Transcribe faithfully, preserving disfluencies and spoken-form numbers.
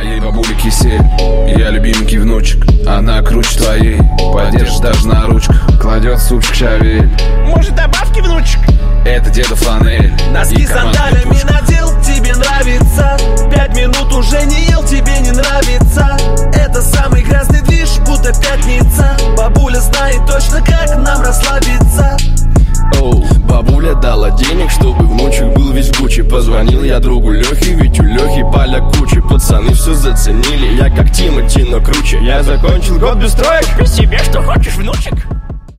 Моей бабули кисель, я любименький внучек. Она круче твоей, подержит даже на ручках. Кладет супчик щавель. Может, добавки, внучек? Это деда фланель. Носки сандалиями надел, тебе нравится. Пять минут уже не ел, тебе не нравится. Это самый грязный движ, будто пятница. Бабуля знает точно, как нам расслабиться. Оу, бабуля дала денег, чтобы внучек был весь в Гуччи. Позвонил я другу Лехе, ведь у Лехи поля кучи. Пацаны все заценили, я как Тимати, но круче. Я закончил год без троек. При себе что хочешь, внучек?